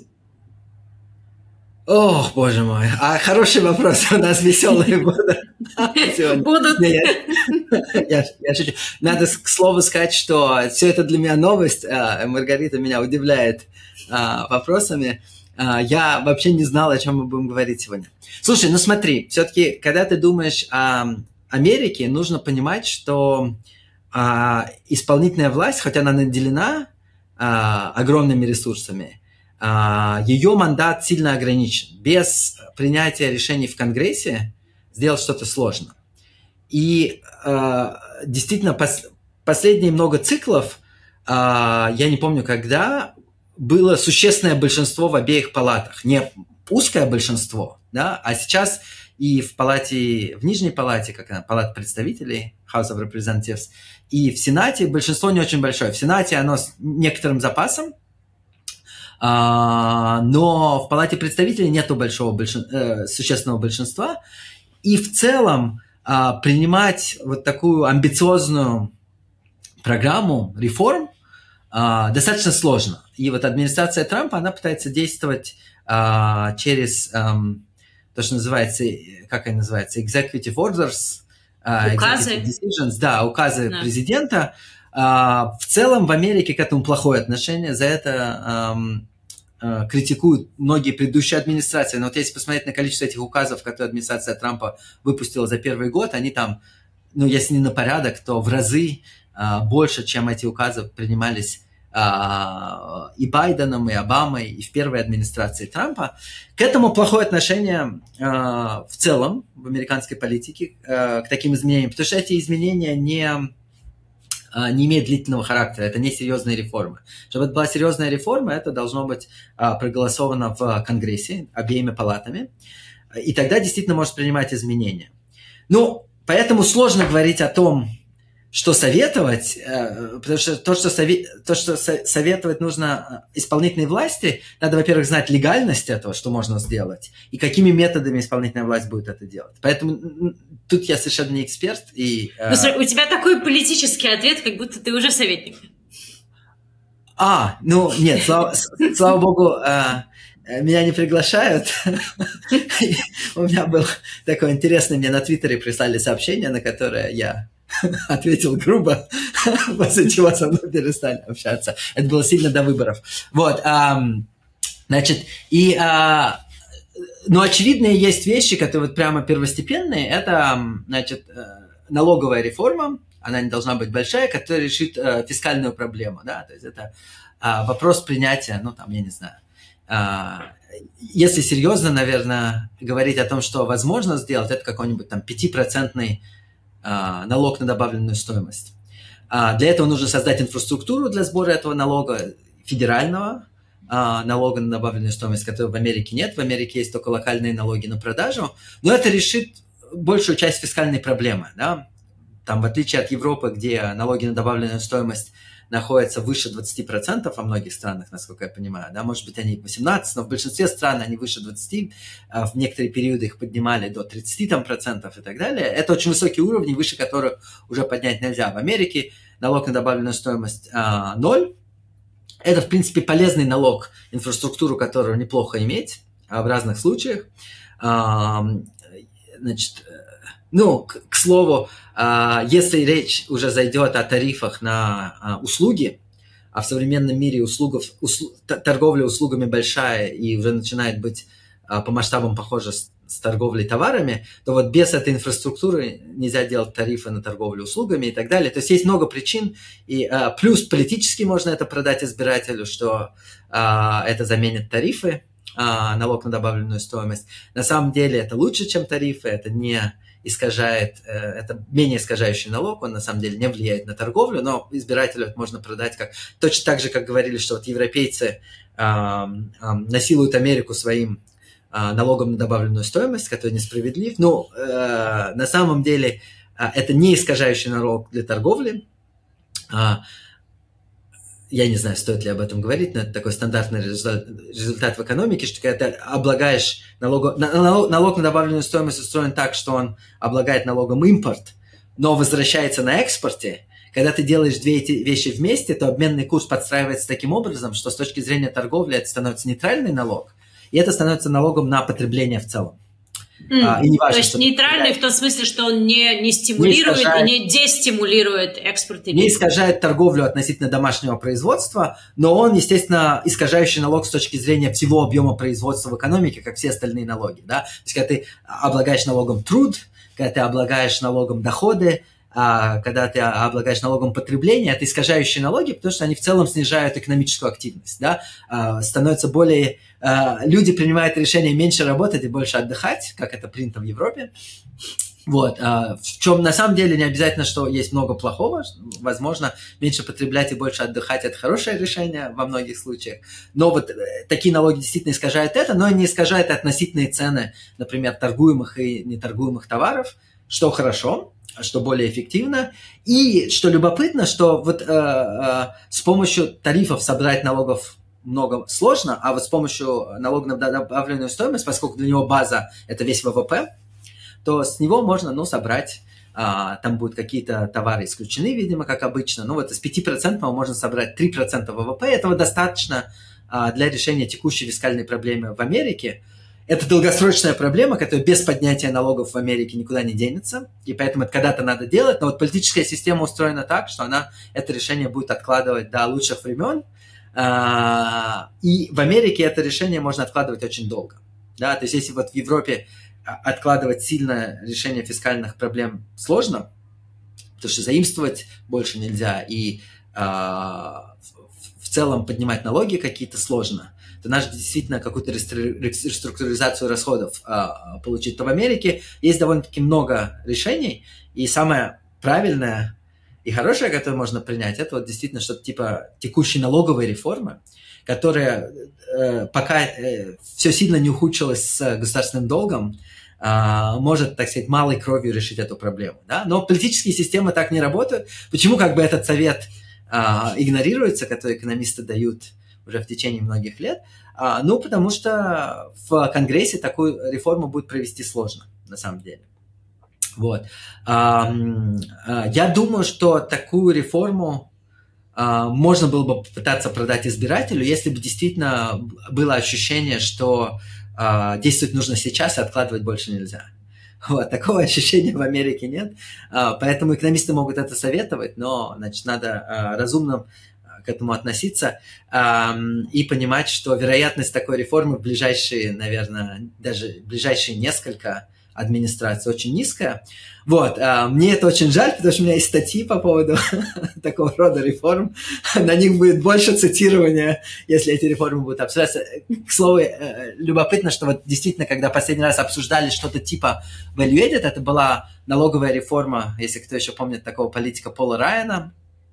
Ох, боже мой. А хороший вопрос. У нас веселые будут. Будут. Я шучу. Надо, к слову, сказать, что все это для меня новость. Маргарита меня удивляет вопросами. Я вообще не знал, о чем мы будем говорить сегодня. Слушай, ну смотри, все-таки, когда ты думаешь о Америке, нужно понимать, что исполнительная власть, хоть она наделена огромными ресурсами, ее мандат сильно ограничен. Без принятия решений в Конгрессе сделать что-то сложно. И э, действительно, пос, последние много циклов, э, я не помню когда, было существенное большинство в обеих палатах. Не узкое большинство, да, а сейчас и в палате, в нижней палате, как она, палата представителей, House of Representatives, и в Сенате большинство не очень большое. В Сенате оно с некоторым запасом, Uh, но в Палате представителей нету большого большин... э, существенного большинства, и в целом uh, принимать вот такую амбициозную программу реформ uh, достаточно сложно. И вот администрация Трампа, она пытается действовать uh, через um, то, что называется, как они называются, executive orders, uh, указы. Executive decisions, да, указы да. президента. Uh, в целом в Америке к этому плохое отношение, за это um, uh, критикуют многие предыдущие администрации. Но вот если посмотреть на количество этих указов, которые администрация Трампа выпустила за первый год, они там, ну если не на порядок, то в разы uh, больше, чем эти указы принимались uh, и Байденом, и Обамой, и в первой администрации Трампа. К этому плохое отношение uh, в целом в американской политике uh, к таким изменениям, потому что эти изменения не... не имеет длительного характера, это не серьезные реформы. Чтобы это была серьезная реформа, это должно быть а, проголосовано в Конгрессе обеими палатами, и тогда действительно может принимать изменения. Ну, поэтому сложно говорить о том, что советовать, потому что то, что, сове... то, что советовать нужно исполнительной власти, надо, во-первых, знать легальность этого, что можно сделать, и какими методами исполнительная власть будет это делать. Поэтому тут я совершенно не эксперт. И, ну, смотри, у тебя такой политический ответ, как будто ты уже советник. А, ну нет, слава, слава богу, меня не приглашают. У меня был такой интересный, мне на Твиттере прислали сообщение, на которое я ответил грубо, после чего со мной перестали общаться. Это было сильно до выборов. Вот, значит, и, ну, очевидные есть вещи, которые вот прямо первостепенные. Это, значит, налоговая реформа, она не должна быть большая, которая решит фискальную проблему, да, то есть это вопрос принятия, ну, там, я не знаю, если серьезно, наверное, говорить о том, что возможно сделать, это какой-нибудь там пятипроцентный налог на добавленную стоимость. Для этого нужно создать инфраструктуру для сбора этого налога федерального, налога на добавленную стоимость, которого в Америке нет. В Америке есть только локальные налоги на продажу. Но это решит большую часть фискальной проблемы. Да? Там, в отличие от Европы, где налоги на добавленную стоимость находятся выше двадцати процентов во многих странах, насколько я понимаю. Да? Может быть, они восемнадцать процентов, но в большинстве стран они выше двадцати процентов. В некоторые периоды их поднимали до тридцати процентов и так далее. Это очень высокие уровни, выше которых уже поднять нельзя. В Америке налог на добавленную стоимость а, ноль. Это, в принципе, полезный налог, инфраструктуру которого неплохо иметь а, в разных случаях. А, значит, ну, к, к слову, а, если речь уже зайдет о тарифах на а, услуги, а в современном мире услугов, услу, торговля услугами большая и уже начинает быть а, по масштабам похожа с, с торговлей товарами, то вот без этой инфраструктуры нельзя делать тарифы на торговлю услугами и так далее. То есть есть много причин, и а, плюс политически можно это продать избирателю, что а, это заменит тарифы, а, налог на добавленную стоимость. На самом деле это лучше, чем тарифы, это не искажает, это менее искажающий налог, он на самом деле не влияет на торговлю, но избирателю это можно продать как точно так же, как говорили, что вот европейцы а, а, насилуют Америку своим налогом на добавленную стоимость, который несправедлив. Ну, э, на самом деле, э, это не искажающий налог для торговли. Э, я не знаю, стоит ли об этом говорить, но это такой стандартный результат, результат в экономике, что когда ты облагаешь налог, налог, налог на добавленную стоимость устроен так, что он облагает налогом импорт, но возвращается на экспорте. Когда ты делаешь две эти вещи вместе, то обменный курс подстраивается таким образом, что с точки зрения торговли это становится нейтральный налог, и это становится налогом на потребление в целом. Mm. А, и не важно, то есть нейтральный в том смысле, что он не, не стимулирует не и не дестимулирует экспорт. Не искажает торговлю относительно домашнего производства, но он, естественно, искажающий налог с точки зрения всего объема производства в экономике, как все остальные налоги. Да? То есть когда ты облагаешь налогом труд, когда ты облагаешь налогом доходы, когда ты облагаешь налогом потребления, это искажающие налоги, потому что они в целом снижают экономическую активность. Да? Становятся более... Люди принимают решение меньше работать и больше отдыхать, как это принято в Европе. Вот. В чем на самом деле не обязательно, что есть много плохого. Возможно, меньше потреблять и больше отдыхать – это хорошее решение во многих случаях. Но вот такие налоги действительно искажают это, но не искажают относительные цены, например, торгуемых и неторгуемых товаров, что хорошо, что более эффективно. И что любопытно, что вот э, э, с помощью тарифов собрать налогов много сложно, а вот с помощью налога на добавленную стоимость, поскольку для него база – это весь ВВП, то с него можно, ну, собрать, а, там будут какие-то товары исключены, видимо, как обычно, ну, вот из пяти процентов можно собрать три процента ВВП, этого достаточно а, для решения текущей фискальной проблемы в Америке. Это долгосрочная проблема, которая без поднятия налогов в Америке никуда не денется, и поэтому это когда-то надо делать, но вот политическая система устроена так, что она это решение будет откладывать до лучших времен, и в Америке это решение можно откладывать очень долго. Да? То есть если вот в Европе откладывать сильно решение фискальных проблем сложно, потому что заимствовать больше нельзя, и в целом поднимать налоги какие-то сложно, то надо действительно какую-то реструктуризацию расходов а, получить. То в Америке есть довольно-таки много решений, и самое правильное и хорошее, которое можно принять, это вот действительно что-то типа текущей налоговой реформы, которая э, пока э, все сильно не ухудшилось с государственным долгом, э, может, так сказать, малой кровью решить эту проблему. Да? Но политические системы так не работают. Почему как бы этот совет э, игнорируется, который экономисты дают уже в течение многих лет? А, ну, потому что в Конгрессе такую реформу будет провести сложно, на самом деле. Вот. А, а, я думаю, что такую реформу а, можно было бы попытаться продать избирателю, если бы действительно было ощущение, что а, действовать нужно сейчас и откладывать больше нельзя. Вот, такого ощущения в Америке нет. А, поэтому экономисты могут это советовать, но, значит, надо а, разумно к этому относиться э, и понимать, что вероятность такой реформы в ближайшие, наверное, даже ближайшие несколько администраций очень низкая. Вот, э, мне это очень жаль, потому что у меня есть статьи по поводу такого рода реформ. На них будет больше цитирования, если эти реформы будут обсуждаться. К слову, э, любопытно, что вот действительно, когда последний раз обсуждали что-то типа value-added, это была налоговая реформа, если кто еще помнит такого политика Пола Райана,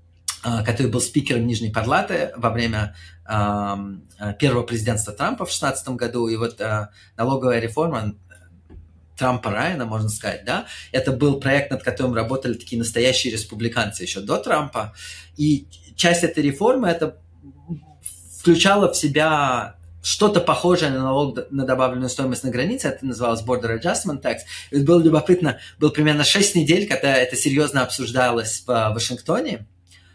который был спикером Нижней Палаты во время э, первого президентства Трампа в две тысячи шестнадцатом году. И вот э, налоговая реформа Трампа Райана, можно сказать, да, это был проект, над которым работали такие настоящие республиканцы еще до Трампа. И часть этой реформы это включала в себя что-то похожее на налог на добавленную стоимость на границе, это называлось Border Adjustment Tax. И было любопытно, было примерно шесть недель, когда это серьезно обсуждалось в Вашингтоне.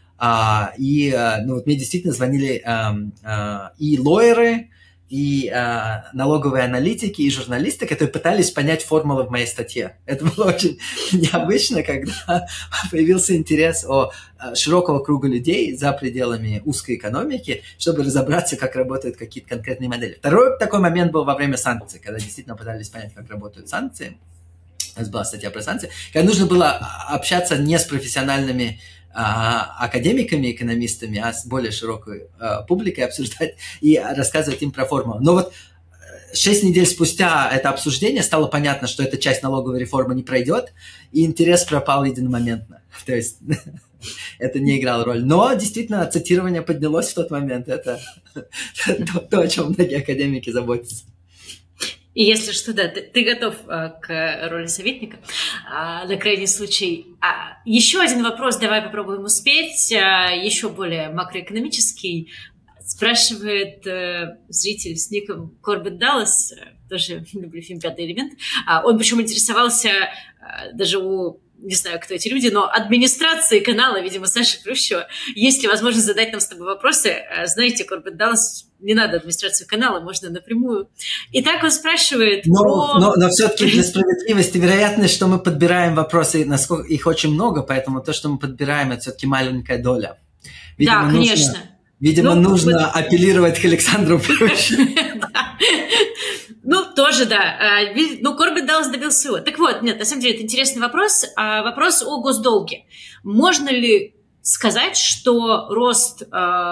А, и ну, вот мне действительно звонили а, а, и лоеры, и а, налоговые аналитики, и журналисты, которые пытались понять формулы в моей статье. Это было очень необычно, когда появился интерес у широкого круга людей за пределами узкой экономики, чтобы разобраться, как работают какие-то конкретные модели. Второй такой момент был во время санкций, когда действительно пытались понять, как работают санкции. У нас была статья про санкции. Когда нужно было общаться не с профессиональными а, академиками, экономистами, а с более широкой а, публикой обсуждать и рассказывать им про формулу. Но вот шесть недель спустя это обсуждение стало понятно, что эта часть налоговой реформы не пройдет, и интерес пропал единомоментно. То есть это не играло роль. Но действительно цитирование поднялось в тот момент. Это то, о чем многие академики заботятся. И если что, да, ты, ты готов а, к роли советника а, на крайний случай. А, еще один вопрос, давай попробуем успеть, а, еще более макроэкономический. Спрашивает э, зритель с ником Корбет Даллас, тоже люблю фильм «Пятый элемент». А, он причем интересовался а, даже у, не знаю, кто эти люди, но администрации канала, видимо, Саши Плющева. Есть ли возможность задать нам с тобой вопросы? А, знаете, Корбет Даллас, не надо администрацию канала, можно напрямую. Итак, он спрашивает но, про... Но, но все-таки для справедливости вероятность, что мы подбираем вопросы, насколько их очень много, поэтому то, что мы подбираем, это все-таки маленькая доля. Видимо, да, конечно. Нужно, видимо, ну, нужно вот... апеллировать к Александру Плющеву. Ну, тоже, да. Ну, Корбет Даллас добился его. Так вот, нет, на самом деле, это интересный вопрос. Вопрос о госдолге. Можно ли сказать, что рост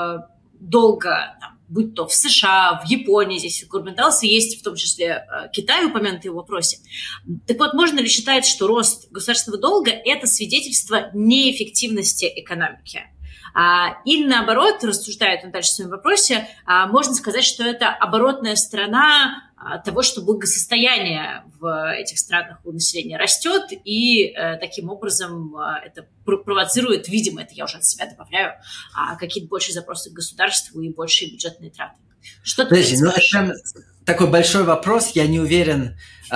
долга, будь то в США, в Японии, здесь у Корбет Далласа есть в том числе Китай, упомянутый в вопросе. Так вот, можно ли считать, что рост государственного долга – это свидетельство неэффективности экономики? Или наоборот, рассуждает он дальше в своем вопросе, можно сказать, что это оборотная сторона того, что благосостояние в этих странах у населения растет, и таким образом это провоцирует, видимо, это я уже от себя добавляю, какие-то большие запросы к государству и большие бюджетные траты. Что ты Подожди, ну это такой большой вопрос, я не уверен,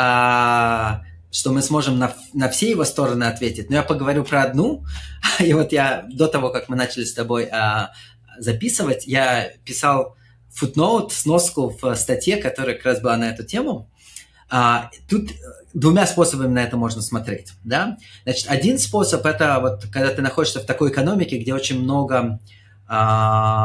что мы сможем на, на все его стороны ответить. Но я поговорю про одну. И вот я до того, как мы начали с тобой а, записывать, я писал футноут, сноску в статье, которая как раз была на эту тему. А, тут двумя способами на это можно смотреть. Да? Значит, один способ – это вот, когда ты находишься в такой экономике, где очень много а,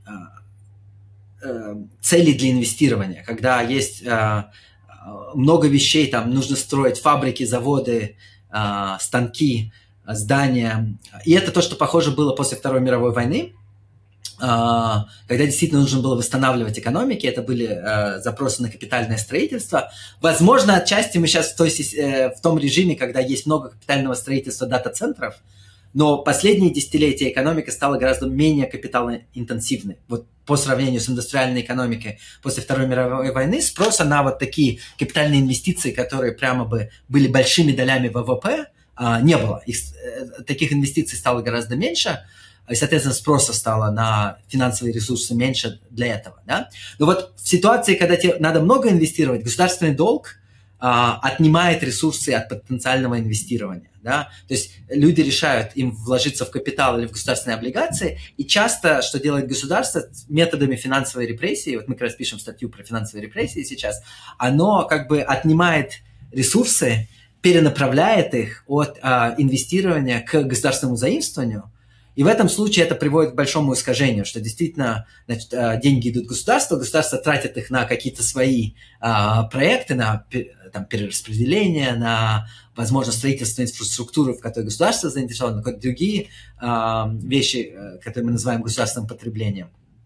а, целей для инвестирования, когда есть... А, много вещей, там нужно строить фабрики, заводы, э, станки, здания. И это то, что, похоже, было после Второй мировой войны, э, когда действительно нужно было восстанавливать экономики. Это были э, запросы на капитальное строительство. Возможно, отчасти мы сейчас в, той, э, в том режиме, когда есть много капитального строительства дата-центров, но последние десятилетия экономика стала гораздо менее капиталоинтенсивной. Вот по сравнению с индустриальной экономикой после Второй мировой войны спроса на вот такие капитальные инвестиции, которые прямо бы были большими долями ВВП, не было. Их, таких инвестиций стало гораздо меньше, и, соответственно, спроса стало на финансовые ресурсы меньше для этого. Да? Но вот в ситуации, когда тебе надо много инвестировать, государственный долг отнимает ресурсы от потенциального инвестирования. Да? То есть люди решают им вложиться в капитал или в государственные облигации, и часто, что делает государство методами финансовой репрессии, вот мы как раз пишем статью про финансовые репрессии сейчас, оно как бы отнимает ресурсы, перенаправляет их от а, инвестирования к государственному заимствованию, и в этом случае это приводит к большому искажению, что действительно, значит, деньги идут в государство, государство тратит их на какие-то свои а, проекты, на там, перераспределение, на, возможно, строительство инфраструктуры, в которой государство заинтересовано, на какие-то другие а, вещи, которые мы называем государственным потреблением.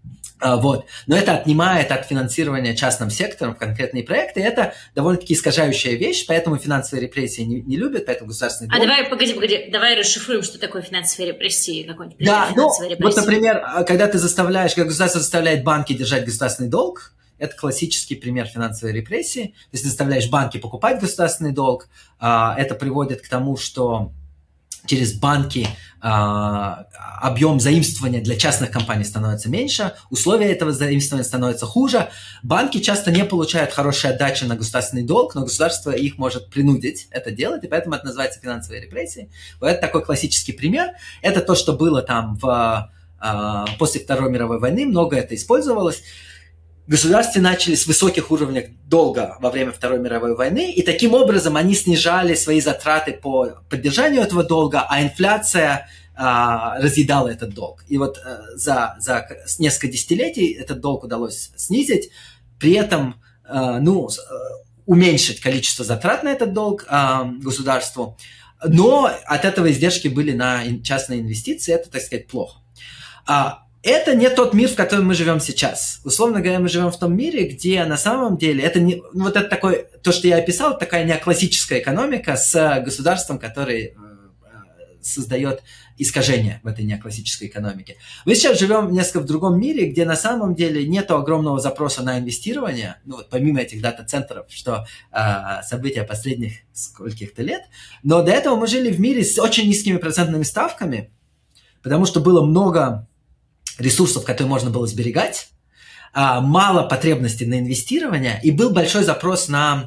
Вот. Но это отнимает от финансирования частным сектором конкретные проекты. Это довольно-таки искажающая вещь, поэтому финансовые репрессии не, не любят, поэтому государственный долг... А давай, погоди, погоди, давай расшифруем, что такое финансовые репрессии. Какой-нибудь да, ну, репрессии. Вот, например, когда ты заставляешь, когда государство заставляет банки держать государственный долг, это классический пример финансовой репрессии. То есть ты заставляешь банки покупать государственный долг, это приводит к тому, что через банки а, объем заимствования для частных компаний становится меньше, условия этого заимствования становятся хуже. Банки часто не получают хорошие отдачи на государственный долг, но государство их может принудить это делать, и поэтому это называется финансовой репрессией. Вот это такой классический пример. Это то, что было там в, а, после Второй мировой войны, много это использовалось. Государства начали с высоких уровней долга во время Второй мировой войны, и таким образом они снижали свои затраты по поддержанию этого долга, а инфляция а, разъедала этот долг. И вот а, за, за несколько десятилетий этот долг удалось снизить, при этом а, ну, уменьшить количество затрат на этот долг а, государству, но от этого издержки были на частные инвестиции, это, так сказать, плохо. А, Это не тот мир, в котором мы живем сейчас. Условно говоря, мы живем в том мире, где на самом деле это не, вот это такой, то, что я описал, такая неоклассическая экономика с государством, который создает искажения в этой неоклассической экономике. Мы сейчас живем несколько в другом мире, где на самом деле нет огромного запроса на инвестирование, ну вот помимо этих дата-центров, что э, события последних скольких-то лет, но до этого мы жили в мире с очень низкими процентными ставками, потому что было много ресурсов, которые можно было сберегать, мало потребностей на инвестирование, и был большой запрос на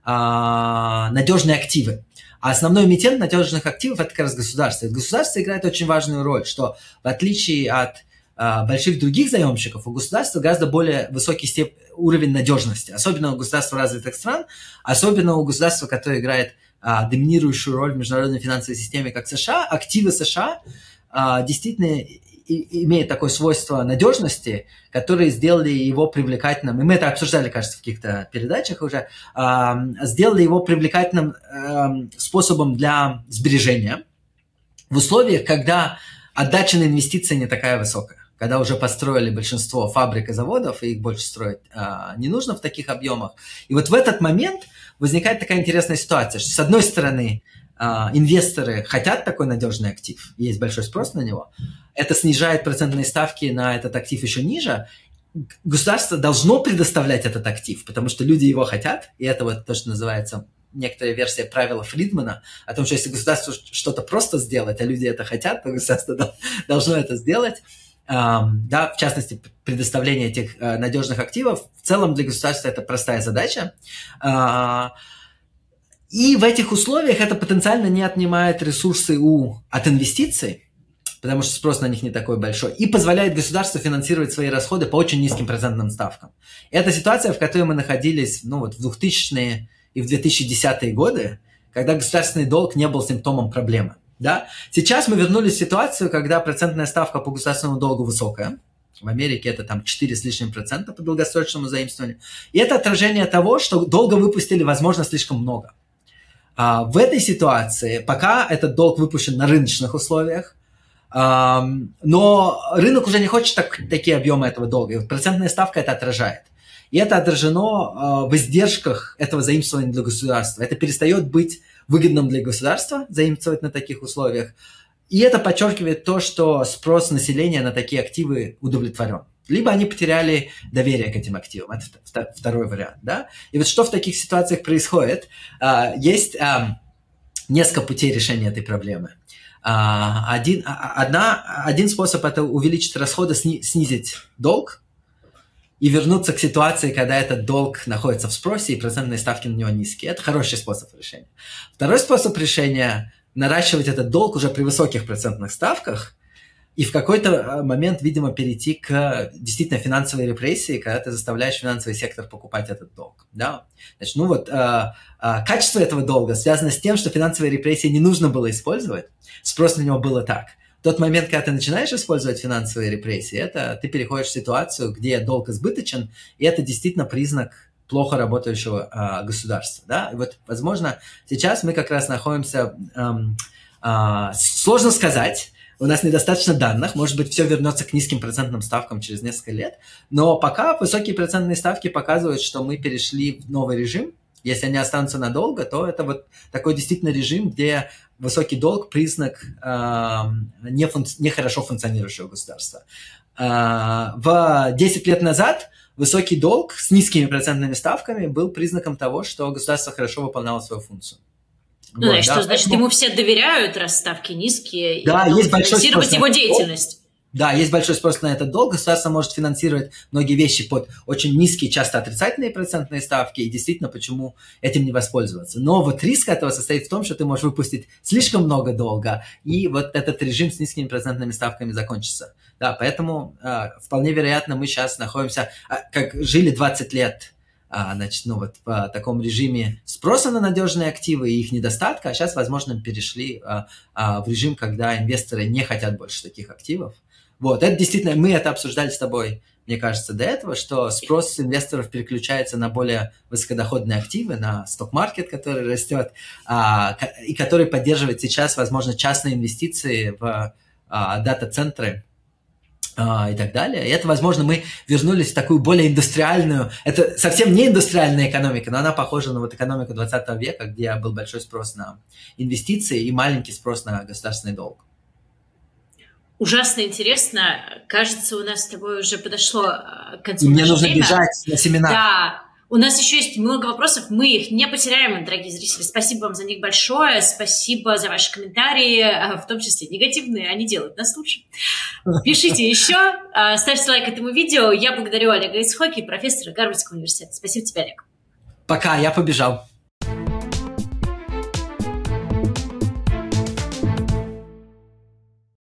а, надежные активы. А основной эмитент надежных активов – это как раз государство. И государство играет очень важную роль, что в отличие от а, больших других заемщиков, у государства гораздо более высокий степ... уровень надежности, особенно у государств развитых стран, особенно у государства, которое играет а, доминирующую роль в международной финансовой системе, как США. Активы США а, действительно имеет такое свойство надежности, которые сделали его привлекательным, и мы это обсуждали, кажется, в каких-то передачах уже, э, сделали его привлекательным э, способом для сбережения в условиях, когда отдача на инвестиции не такая высокая, когда уже построили большинство фабрик и заводов, и их больше строить э, не нужно в таких объемах. И вот в этот момент возникает такая интересная ситуация, что с одной стороны инвесторы хотят такой надежный актив, есть большой спрос на него, это снижает процентные ставки на этот актив еще ниже, государство должно предоставлять этот актив, потому что люди его хотят, и это вот то, что называется некоторая версия правила Фридмана, о том, что если государство что-то просто сделать, а люди это хотят, то государство должно это сделать. Да, в частности, предоставление этих надежных активов, в целом для государства это простая задача. И в этих условиях это потенциально не отнимает ресурсы у, от инвестиций, потому что спрос на них не такой большой, и позволяет государству финансировать свои расходы по очень низким процентным ставкам. И это ситуация, в которой мы находились ну, вот в двухтысячные и в две тысячи десятые годы, когда государственный долг не был симптомом проблемы. Да? Сейчас мы вернулись в ситуацию, когда процентная ставка по государственному долгу высокая. В Америке это там четыре с лишним процента по долгосрочному заимствованию. И это отражение того, что долга выпустили, возможно, слишком много. А в этой ситуации пока этот долг выпущен на рыночных условиях, а, но рынок уже не хочет так, такие объемы этого долга. И вот процентная ставка это отражает. И это отражено а, в издержках этого заимствования для государства. Это перестает быть выгодным для государства заимствовать на таких условиях. И это подчеркивает то, что спрос населения на такие активы удовлетворен. Либо они потеряли доверие к этим активам. Это второй вариант. Да? И вот что в таких ситуациях происходит? Есть несколько путей решения этой проблемы. Один, одна, один способ – это увеличить расходы, снизить долг и вернуться к ситуации, когда этот долг находится в спросе и процентные ставки на него низкие. Это хороший способ решения. Второй способ решения – наращивать этот долг уже при высоких процентных ставках и в какой-то момент, видимо, перейти к действительно финансовой репрессии, когда ты заставляешь финансовый сектор покупать этот долг. Да? Значит, ну вот, э, э, качество этого долга связано с тем, что финансовые репрессии не нужно было использовать, спрос на него было так. В тот момент, когда ты начинаешь использовать финансовые репрессии, это ты переходишь в ситуацию, где долг избыточен, и это действительно признак плохо работающего э, государства. Да? И вот, возможно, сейчас мы как раз находимся... Э, э, сложно сказать. у нас недостаточно данных, может быть, все вернется к низким процентным ставкам через несколько лет, но пока высокие процентные ставки показывают, что мы перешли в новый режим. Если они останутся надолго, то это вот такой действительно режим, где высокий долг – признак э, не фун- нехорошо функционирующего государства. Э, в десять лет назад высокий долг с низкими процентными ставками был признаком того, что государство хорошо выполняло свою функцию. Ну, вот, значит, да, что, значит, поэтому... ему все доверяют, раз ставки низкие, да, и есть большой финансировать его деятельность. Да, есть большой спрос на этот долг. Государство может финансировать многие вещи под очень низкие, часто отрицательные процентные ставки, и действительно, почему этим не воспользоваться. Но вот риск этого состоит в том, что ты можешь выпустить слишком много долга, и вот этот режим с низкими процентными ставками закончится. Да, поэтому э, вполне вероятно, мы сейчас находимся, э, как жили двадцать лет, э, значит, ну вот в таком режиме спроса на надежные активы и их недостатка, а сейчас, возможно, перешли э, э, в режим, когда инвесторы не хотят больше таких активов. Вот, это действительно, мы это обсуждали с тобой, мне кажется, до этого, что спрос инвесторов переключается на более высокодоходные активы, на сток-маркет, который растет, а, и который поддерживает сейчас, возможно, частные инвестиции в а, дата-центры а, и так далее. И это, возможно, мы вернулись в такую более индустриальную, это совсем не индустриальная экономика, но она похожа на вот экономику двадцатого века, где был большой спрос на инвестиции и маленький спрос на государственный долг. Ужасно интересно. Кажется, у нас с тобой уже подошло к концу. И мне нужно время. бежать на семинар. Да. У нас еще есть много вопросов. Мы их не потеряем, дорогие зрители. Спасибо вам за них большое. Спасибо за ваши комментарии, в том числе негативные. Они делают нас лучше. Пишите еще. Ставьте лайк этому видео. Я благодарю Олега Ицхоки, профессора Гарвардского университета. Спасибо тебе, Олег. Пока. Я побежал.